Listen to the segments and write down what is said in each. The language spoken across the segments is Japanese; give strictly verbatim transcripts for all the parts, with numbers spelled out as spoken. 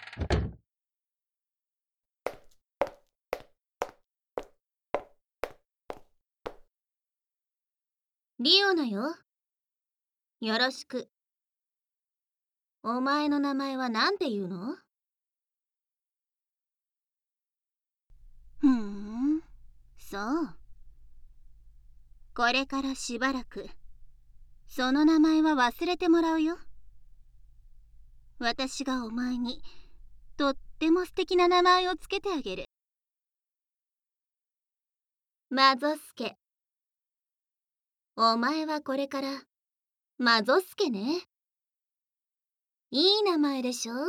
リオナよ。よろしく。お前の名前はなんて言うの？ふーん、そう。これからしばらく、その名前は忘れてもらうよ。私がお前に、とっても素敵な名前をつけてあげる。マゾスケ。お前はこれから、マゾスケね。いい名前でしょ？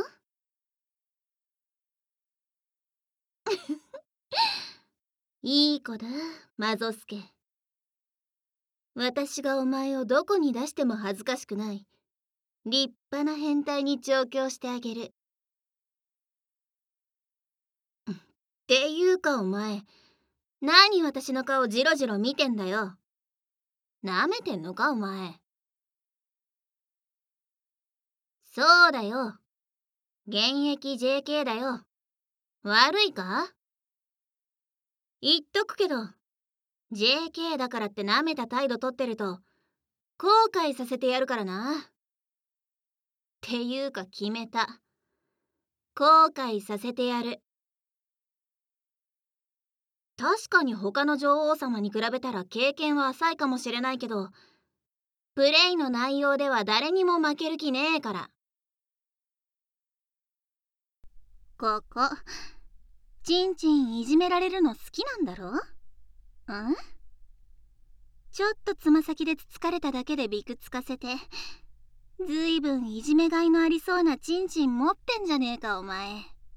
いい子だ、マゾスケ。私がお前をどこに出しても恥ずかしくない、立派な変態に調教してあげる。っていうかお前、何私の顔ジロジロ見てんだよ。なめてんのかお前。そうだよ。現役 ジェーケー だよ。悪いか？言っとくけど、ジェーケー だからってなめた態度取ってると、後悔させてやるからな。っていうか決めた。後悔させてやる。確かに他の女王様に比べたら経験は浅いかもしれないけど、プレイの内容では誰にも負ける気ねえから。ここ、ちんちんいじめられるの好きなんだろ？ん？ちょっとつま先でつつかれただけでびくつかせて、ずいぶんいじめがいのありそうなちんちん持ってんじゃねえかお前。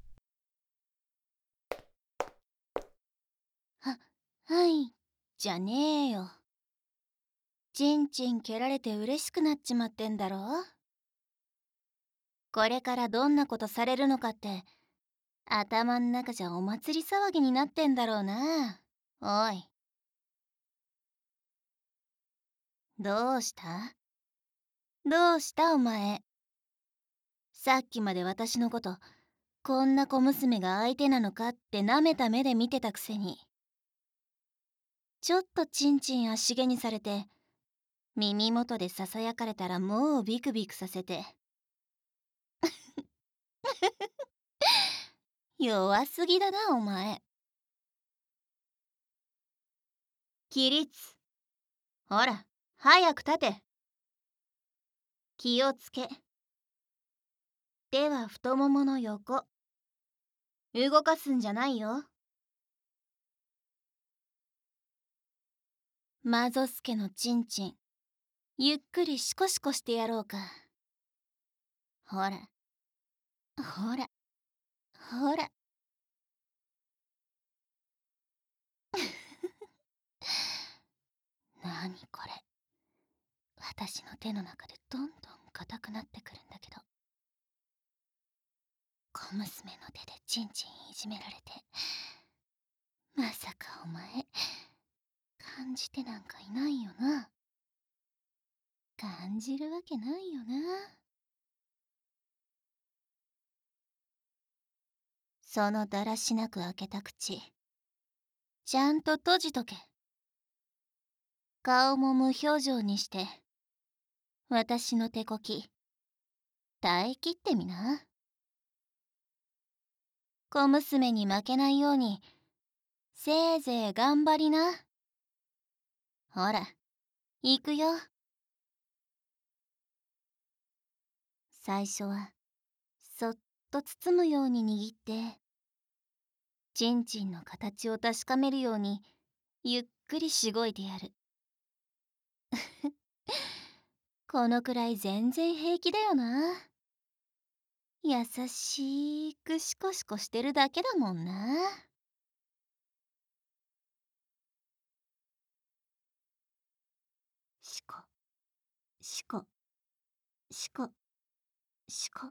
は、はいじゃねえよ。ちんちん蹴られて嬉しくなっちまってんだろ？これからどんなことされるのかって頭ん中じゃお祭り騒ぎになってんだろうな。おい、どうした？どうしたお前。さっきまで私のことこんな小娘が相手なのかってなめた目で見てたくせに、ちょっとチンチン足毛にされて耳元でささやかれたらもうビクビクさせて弱すぎだなお前。起立。ほら早く立て。気をつけ。手は太ももの横。動かすんじゃないよ。マゾスケのチンチンゆっくりシコシコしてやろうか。ほらほらほらなにこれ。私の手の中でどんどん硬くなってくるんだけど、小娘の手でチンチンいじめられて、まさかお前感じてなんかいないよな。感じるわけないよな。そのだらしなく開けた口ちゃんと閉じとけ。顔も無表情にして私の手こき耐えきってみな。小娘に負けないようにせいぜい頑張りな。ほら行くよ。最初はそっと包むように握ってちんちんの形を確かめるようにゆっくりしごいてやる。このくらい全然平気だよな。優しくシコシコしてるだけだもんな。シコシコシコシコ。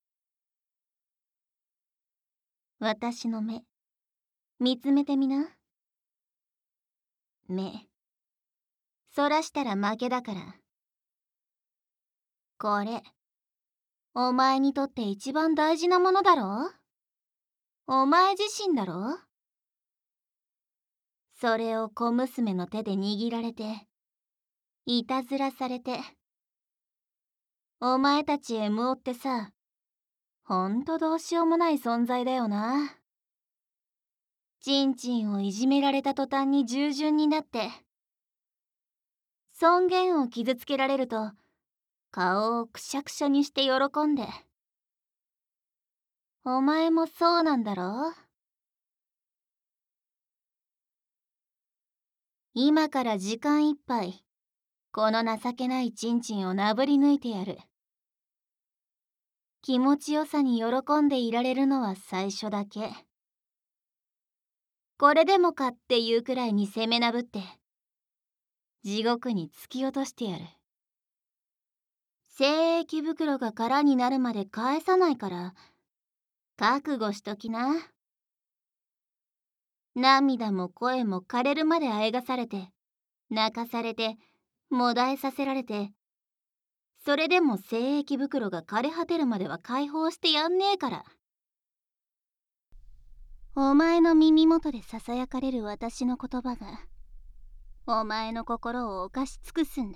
私の目見つめてみな。目そらしたら負けだから。これお前にとって一番大事なものだろ？お前自身だろ？それを小娘の手で握られて、いたずらされて、お前たち エムオー ってさ、ほんとどうしようもない存在だよな。チンチンをいじめられた途端に従順になって、尊厳を傷つけられると、顔をくしゃくしゃにして喜んで。お前もそうなんだろ？今から時間いっぱい、この情けないチンチンをなぶり抜いてやる。気持ちよさに喜んでいられるのは最初だけ。これでもかっていうくらいに責めなぶって、地獄に突き落としてやる。精液袋が空になるまで返さないから、覚悟しときな。涙も声も枯れるまであえがされて、泣かされて、もだえさせられて、それでも精液袋が枯れ果てるまでは解放してやんねえから。お前の耳元でささやかれる私の言葉が、お前の心を侵し尽くすんだ。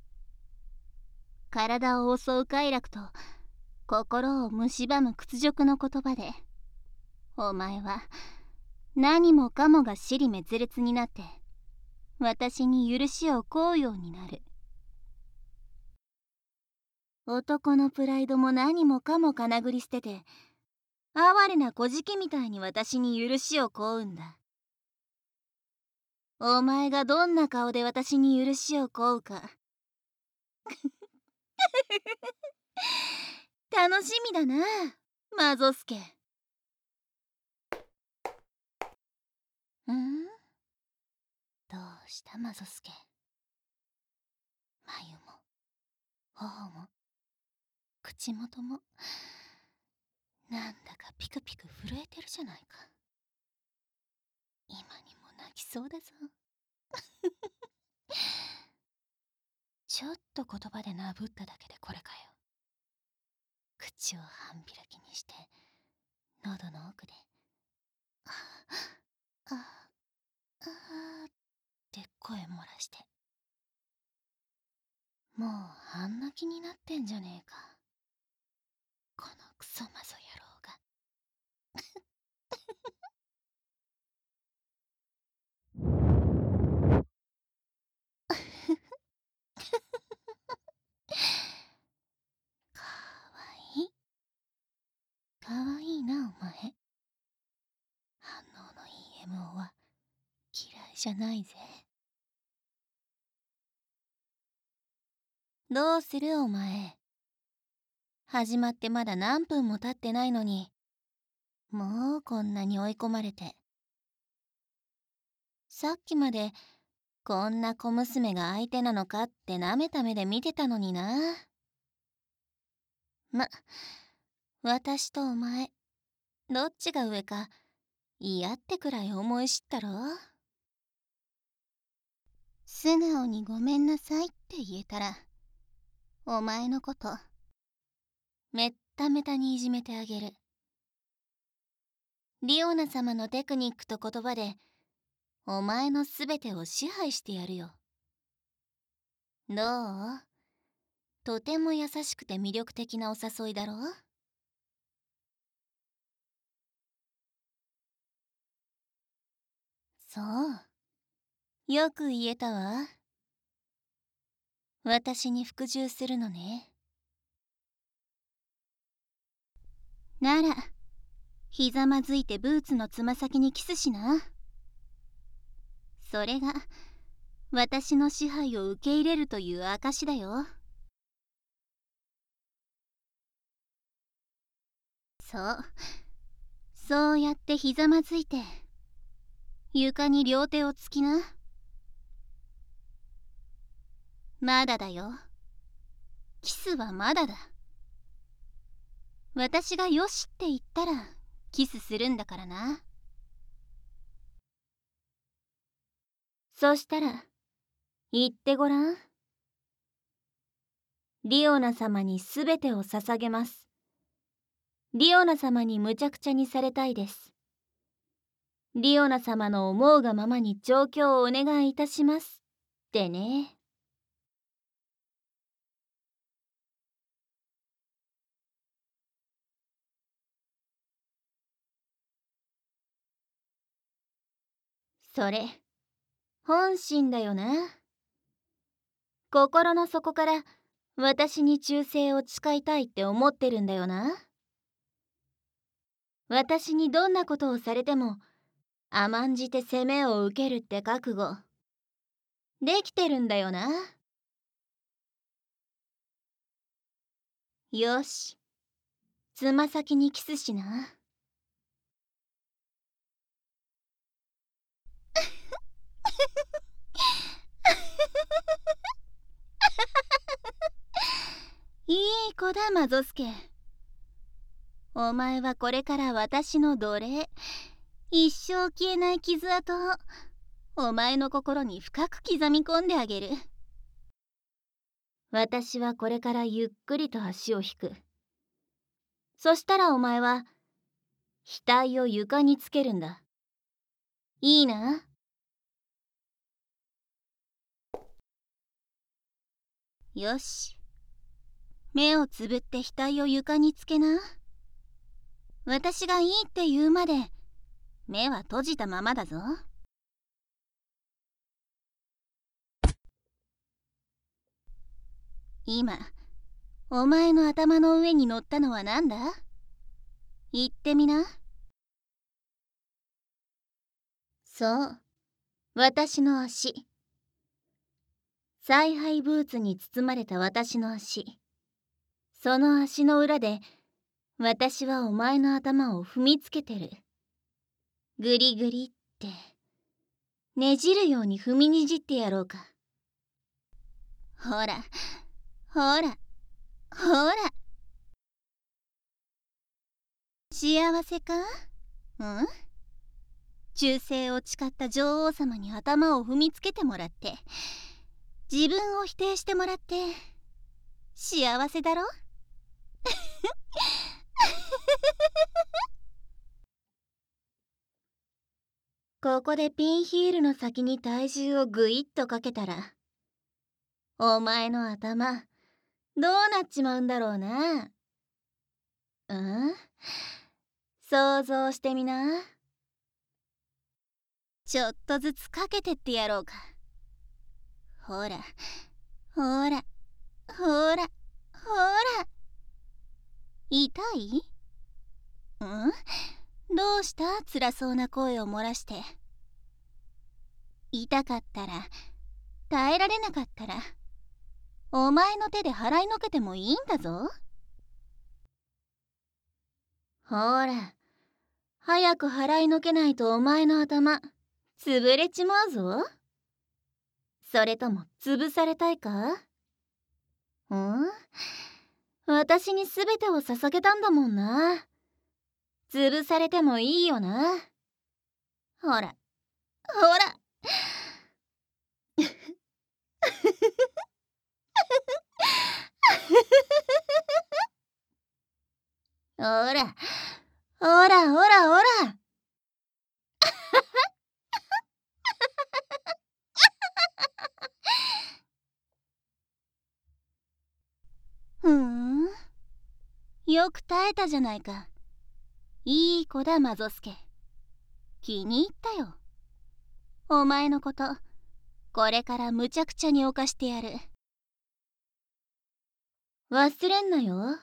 体を襲う快楽と心を蝕む屈辱の言葉で、お前は何もかもが尻滅裂になって、私に許しを請うようになる。男のプライドも何もかもかなぐり捨てて、哀れな小じみたいに私に許しを請うんだ。お前がどんな顔で私に許しを請うか楽しみだな、マゾスケ。ん？どうしたマゾスケ。眉も頬も口元もなんだかピクピク震えてるじゃないか。今にも泣きそうだぞちょっと言葉でなぶっただけでこれかよ。口を半開きにして喉の奥でああああって声漏らして、もう半泣きになってんじゃねえか、このクソマゾ野郎がかわいいかわいいなお前。反応のいい エムオー は嫌いじゃないぜ。どうするお前。始まってまだ何分も経ってないのに、もうこんなに追い込まれて。さっきまでこんな小娘が相手なのかってなめた目で見てたのにな。ま、私とお前、どっちが上か嫌ってくらい思い知ったろ。素直にごめんなさいって言えたら、お前のことめっためたにいじめてあげる。リオナ様のテクニックと言葉でお前のすべてを支配してやるよ。どう？とても優しくて魅力的なお誘いだろ？そう。よく言えたわ。私に服従するのね。なら、ひざまずいてブーツのつま先にキスしな。それが、私の支配を受け入れるという証だよ。そう。そうやってひざまずいて、床に両手をつきな。まだだよ。キスはまだだ。私がよしって言ったらキスするんだからな。そしたら言ってごらん。リオナ様にすべてを捧げます。 リオナ様にむちゃくちゃにされたいです。リオナ様の思うがままに状況をお願いいたしますってね。それ本心だよな。心の底から私に忠誠を誓いたいって思ってるんだよな。私にどんなことをされても甘んじて責めを受けるって覚悟できてるんだよな。よし、つま先にキスしな。いい子だマゾスケ。お前はこれから私の奴隷、一生消えない傷跡をお前の心に深く刻み込んであげる。私はこれからゆっくりと足を引く。そしたらお前は額を床につけるんだ。いいな。よし、目をつぶって額を床につけな。私がいいって言うまで目は閉じたままだぞ。今お前の頭の上に乗ったのは何だ？言ってみな。そう、私の足。采配ブーツに包まれた私の足。その足の裏で私はお前の頭を踏みつけてる。グリグリってねじるように踏みにじってやろうか。ほらほらほら。幸せか？うん？忠誠を誓った女王様に頭を踏みつけてもらって自分を否定してもらって幸せだろ？ここでピンヒールの先に体重をグイッとかけたらお前の頭どうなっちまうんだろうな。うん？想像してみな。ちょっとずつかけてってやろうか。ほらほらほらほら。痛い？うん？どうした？辛そうな声を漏らして。痛かったら耐えられなかったらお前の手で払いのけてもいいんだぞ。ほら早く払いのけないとお前の頭潰れちまうぞ。それとも潰されたいか？うん？私に全てを捧げたんだもんな。潰されてもいいよな。ほらほら。ほらほらほらほら。ふん、よく耐えたじゃないか。いい子だマゾスケ。気に入ったよ。お前のことこれからむちゃくちゃに犯してやる。忘れんなよ。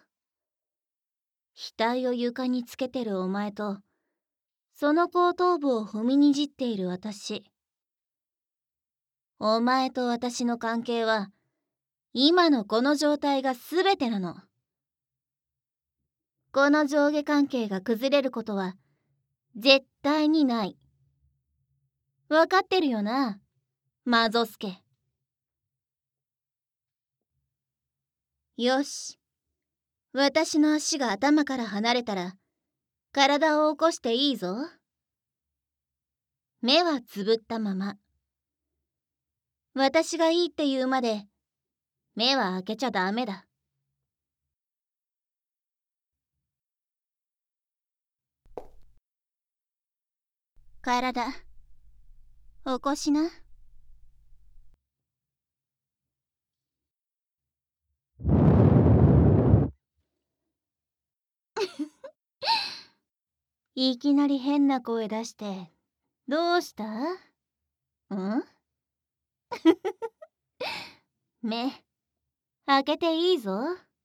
額を床につけてるお前とその後頭部を踏みにじっている私。お前と私の関係は今のこの状態が全てなの。この上下関係が崩れることは絶対にない。わかってるよな、マゾスケ。よし、私の足が頭から離れたら体を起こしていいぞ。目はつぶったまま。私がいいって言うまで目は開けちゃダメだ。 体起こしな。いきなり変な声出してどうした？ん？目開けていいぞ。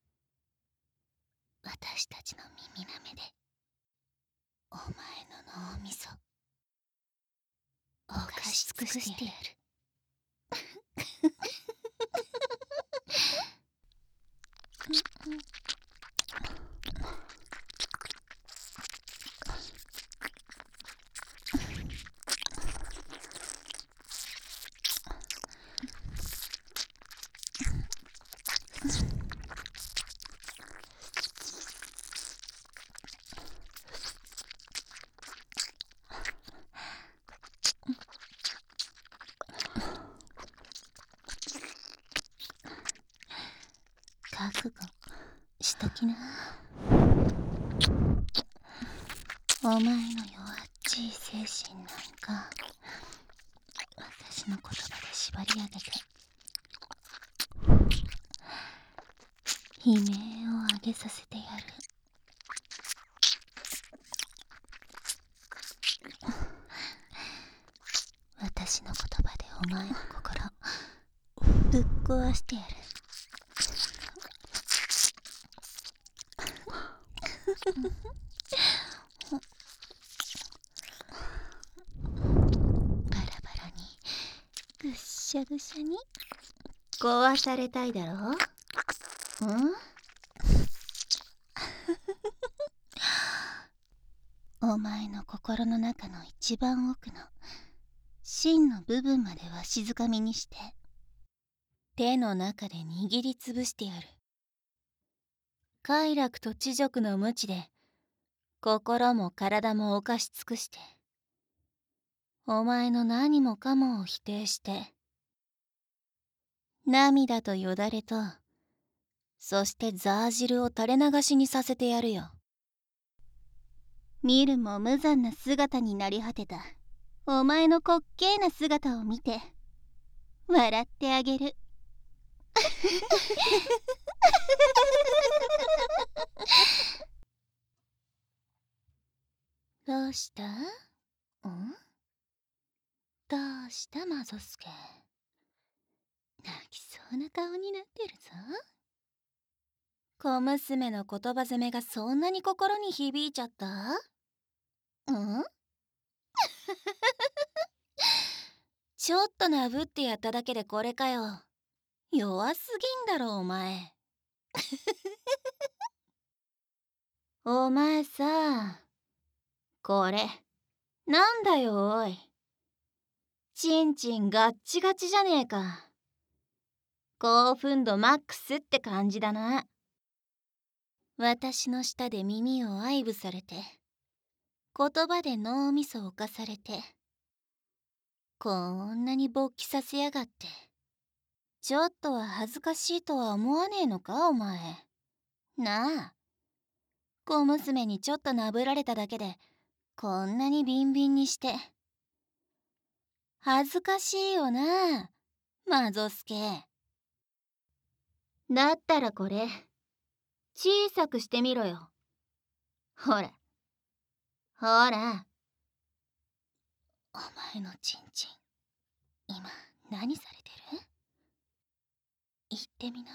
私たちの耳なめでお前の脳みそ犯し尽くしてやる。覚悟しときな。お前の弱っちい精神なんか私の言葉で縛り上げて悲鳴を上げさせてやる。私の言葉でお前の心ぶっ壊してやる。バラバラにぐっしゃぐしゃに壊されたいだろ。ん？お前の心の中の一番奥の真の部分までわしづかみにして手の中で握りつぶしてやる。快楽と知辱の無知で心も体も犯し尽くしてお前の何もかもを否定して涙とよだれとそしてザー汁を垂れ流しにさせてやるよ。見るも無残な姿になり果てたお前の滑稽な姿を見て笑ってあげる。どうした？ん？どうしたマゾスケ。泣きそうな顔になってるぞ。小娘の言葉攻めがそんなに心に響いちゃった？ん？ちょっとなぶってやっただけでこれかよ。弱すぎんだろお前。お前さ、これなんだよおい。ちんちんガッチガチじゃねえか。興奮度マックスって感じだな。私の舌で耳を愛撫されて言葉で脳みそを侵されてこんなに勃起させやがって。ちょっとは恥ずかしいとは思わねえのかお前。なあ、小娘にちょっとなぶられただけでこんなにビンビンにして恥ずかしいよなマゾスケ。だったらこれ小さくしてみろよ。ほらほら。お前のチンチン今何されてる？言ってみな。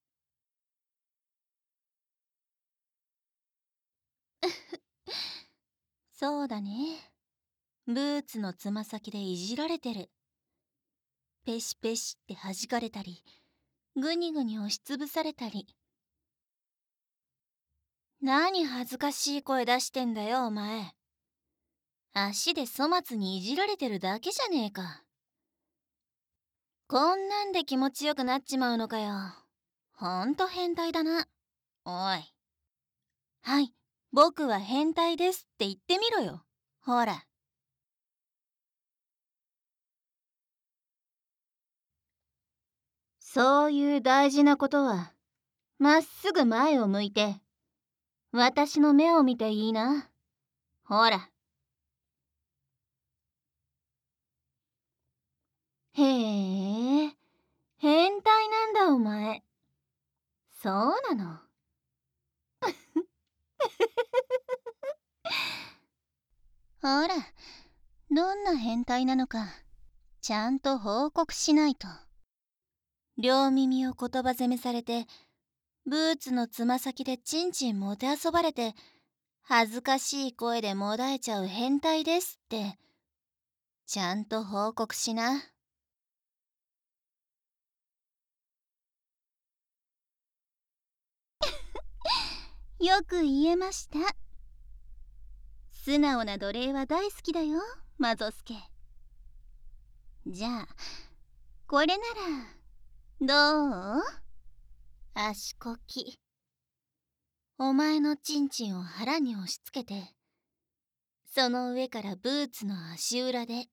そうだね。ブーツのつま先でいじられてる。ペシペシって弾かれたりグニグニ押しつぶされたり。何恥ずかしい声出してんだよお前。足で粗末にいじられてるだけじゃねえか。こんなんで気持ちよくなっちまうのかよ。ほんと変態だな。おい。はい、僕は変態ですって言ってみろよ。ほら。そういう大事なことはまっすぐ前を向いて私の目を見ていいな。ほら。 へえ、変態なんだお前。そうなの。 ほら、どんな変態なのかちゃんと報告しないと。両耳を言葉責めされて、ブーツのつま先でチンチンもてあそばれて、恥ずかしい声でもだえちゃう変態ですってちゃんと報告しな。よく言えました。素直な奴隷は大好きだよ、マゾスケ。じゃあこれならどう？足こき。お前のチンチンを腹に押し付けて、その上からブーツの足裏で。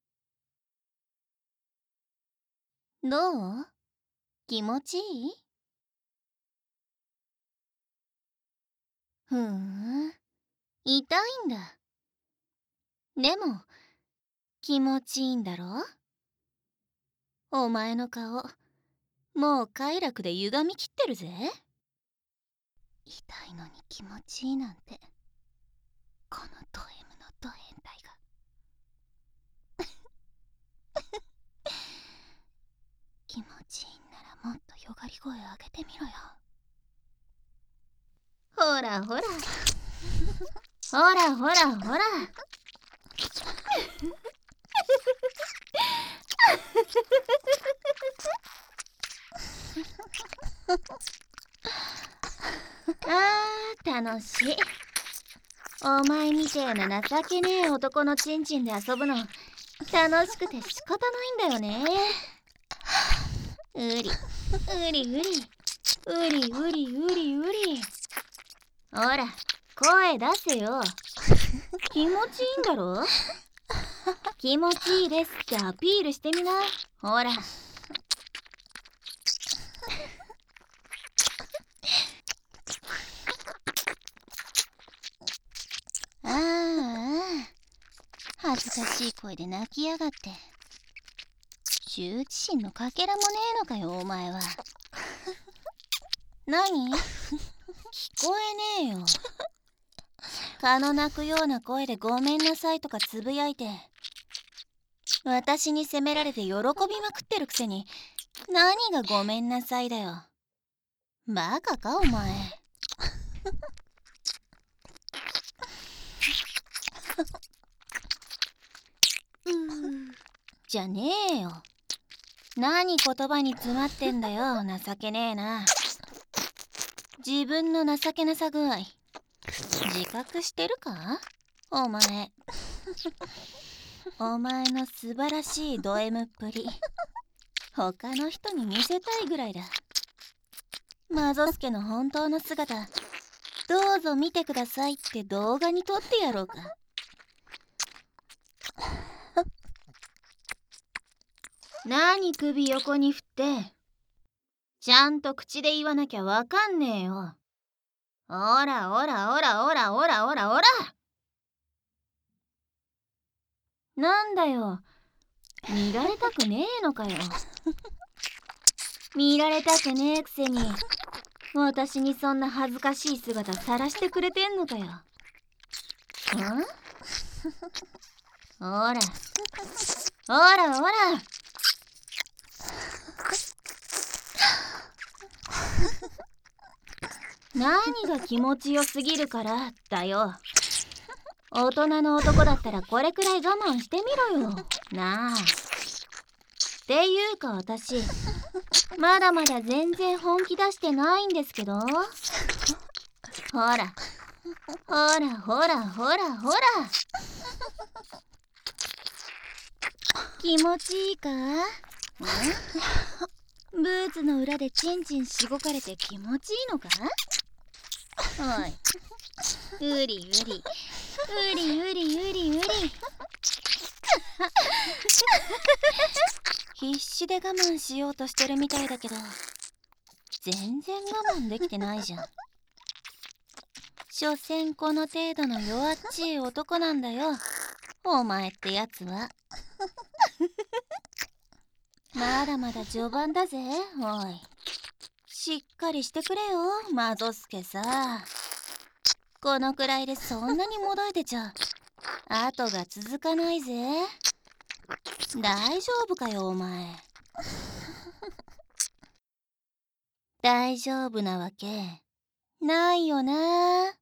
どう？気持ちいい？ふーん、痛いんだ。でも気持ちいいんだろ？お前の顔もう快楽で歪みきってるぜ。痛いのに気持ちいいなんて、このド M のド変態が。気持ちいいんならもっとよがり声上げてみろよ。 ほらほらほらほらほらあー楽しい。お前みてえな情けねえ男のチンチンで遊ぶの楽しくて仕方ないんだよね。うりうりうりうりうりうりうり。ほら声出せよ。気持ちいいんだろ。気持ちいいですってアピールしてみな。ほらああ、恥ずかしい声で泣きやがって。羞恥心のかけらもねえのかよお前は。何？聞こえねえよ。蚊の鳴くような声でごめんなさいとかつぶやいて、私に責められて喜びまくってるくせに何がごめんなさいだよ。バカかお前。じゃねえよ。何言葉に詰まってんだよ、情けねえな。自分の情けなさ具合自覚してるかお前。お前の素晴らしいド M っぷり他の人に見せたいぐらいだ。マゾスケの本当の姿どうぞ見てくださいって動画に撮ってやろうか。 何首横に振って。ちゃんと口で言わなきゃわかんねえよ。おらおらおらおらおらおらおら。なんだよ、見られたくねえのかよ。見られたくねえくせに私にそんな恥ずかしい姿晒してくれてんのかよ。ん？ほらほらほら。何が気持ちよすぎるからだよ。大人の男だったらこれくらい我慢してみろよなあ。っていうか私まだまだ全然本気出してないんですけど。ほらほらほらほらほら。気持ちいいか？ブーツの裏でチンチンしごかれて気持ちいいのか？おい、うりうりうりうりうりうり。必死で我慢しようとしてるみたいだけど全然我慢できてないじゃん。所詮この程度の弱っちい男なんだよお前ってやつは。 まだまだ序盤だぜ。おい、しっかりしてくれよマゾスケさ。このくらいでそんなにもだえてちゃ後が続かないぜ。大丈夫かよお前。大丈夫なわけないよな。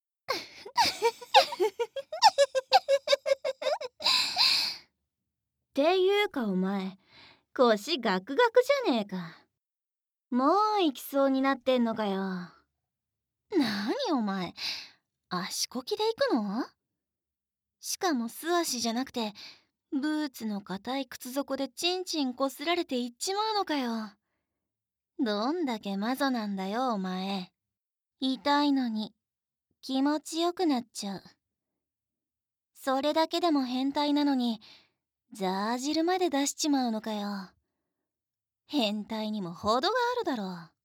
っていうかお前、腰ガクガクじゃねえか。もう行きそうになってんのかよ。 なにお前、足こきで行くの？しかも素足じゃなくてブーツの硬い靴底でチンチンこすられていっちまうのかよ。どんだけマゾなんだよお前。痛いのに気持ちよくなっちゃう。それだけでも変態なのにザー汁まで出しちまうのかよ。変態にも程があるだろう。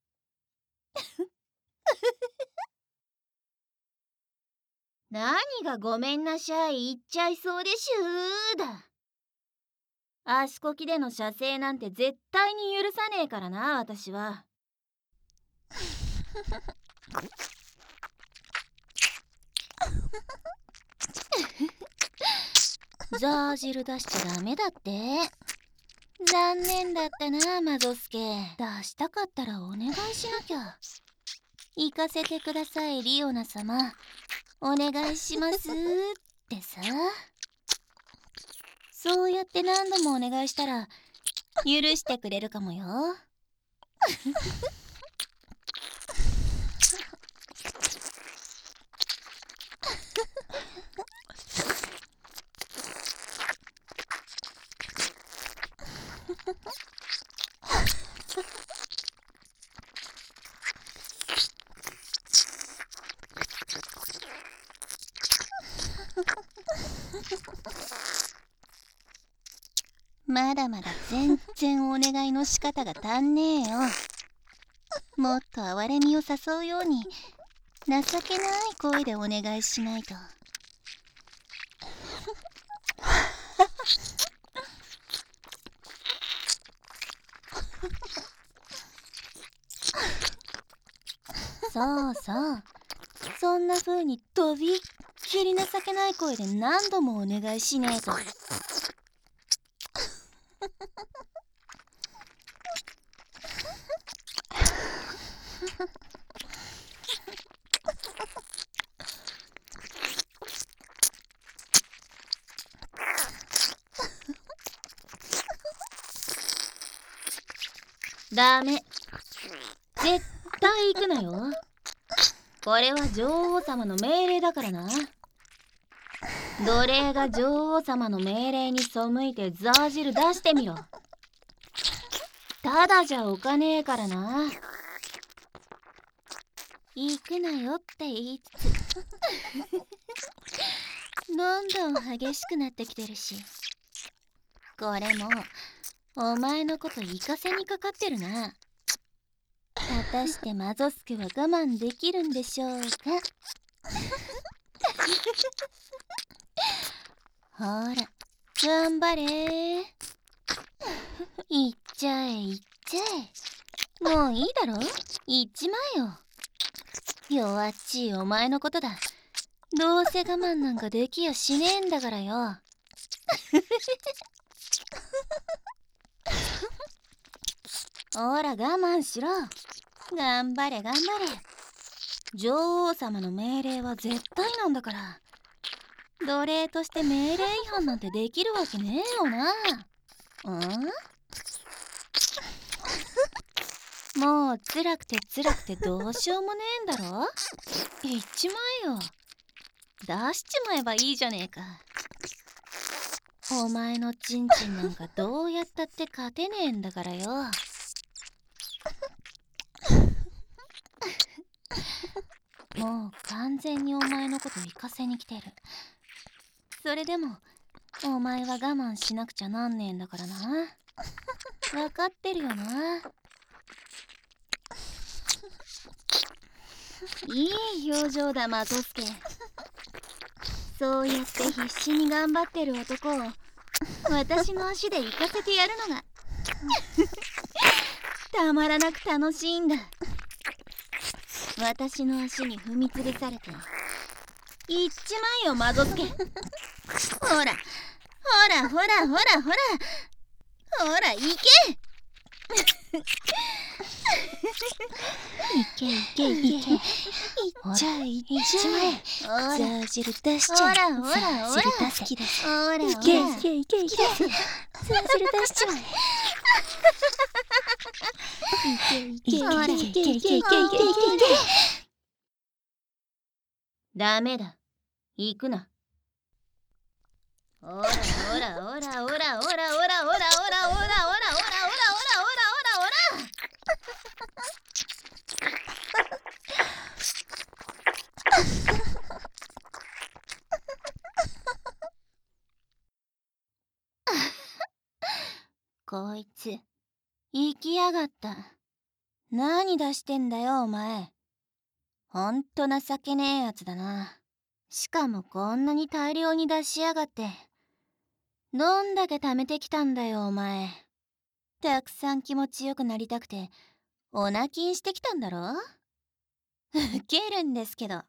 何がごめんなさい言っちゃいそうでしゅーだ。足こきでの射精なんて絶対に許さねえからな、私は。 ザー汁出しちゃダメだって。残念だったなマゾスケ。出したかったらお願いしなきゃ。行かせてくださいリオナ様、お願いしますってさ。そうやって何度もお願いしたら許してくれるかもよ。まだまだ全然お願いの仕方が足んねえよ。もっと哀れみを誘うように情けない声でお願いしないと。そうそう、そんな風にとびっきり情けない声で何度もお願いしねえと。 ダメ、絶対行くなよ。これは女王様の命令だからな。奴隷が女王様の命令に背いてザー汁出してみろ。ただじゃおかねえからな。 行くなよって言いつつどんどん激しくなってきてるし、これもお前のこと行かせにかかってるな。果たしてマゾスケは我慢できるんでしょうか。ほら頑張れ。行っちゃえ行っちゃえ。もういいだろ、行っちまえよ。弱っちいお前のことだ。どうせ我慢なんかできやしねえんだからよ。ほら我慢しろ。頑張れ頑張れ。女王様の命令は絶対なんだから。奴隷として命令違反なんてできるわけねえよな。うんもう辛くて辛くてどうしようもねえんだろ。言っちまえよ。出しちまえばいいじゃねえか。お前のチンチンなんかどうやったって勝てねえんだからよ。もう完全にお前のこと行かせに来てる。それでもお前は我慢しなくちゃなんねえんだからな。分かってるよな。 いい表情だマゾスケ。そうやって必死に頑張ってる男を私の足で行かせてやるのがたまらなく楽しいんだ。私の足に踏みつぶされていっちまいよ、孫助。ほらほらほらほらほらほら、行けいけいけいけ。いっちゃえいっちまえ。 ほらザージル出しちゃえ。 ほらほらザージルほら出す気だぜ。 ほらほらいけいけいけいけ。ザージル出しちまえ。いけいけいけいけいけいけいけいけいけ。 ダメだ。行くな。ほらほらほらほらほらほらほらほらほらほらほらほらほらほらほらほらほら。 こいつ行きやがった。何出してんだよお前。ほんと情けねえやつだな。しかもこんなに大量に出しやがって。どんだけ貯めてきたんだよお前。たくさん気持ちよくなりたくてお泣きんしてきたんだろ。ウケるんですけど。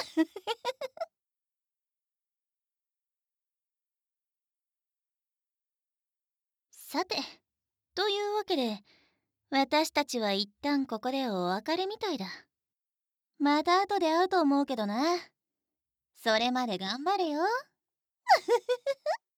さて、というわけで私たちは一旦ここでお別れみたいだ。また後で会うと思うけどな。それまで頑張れよ。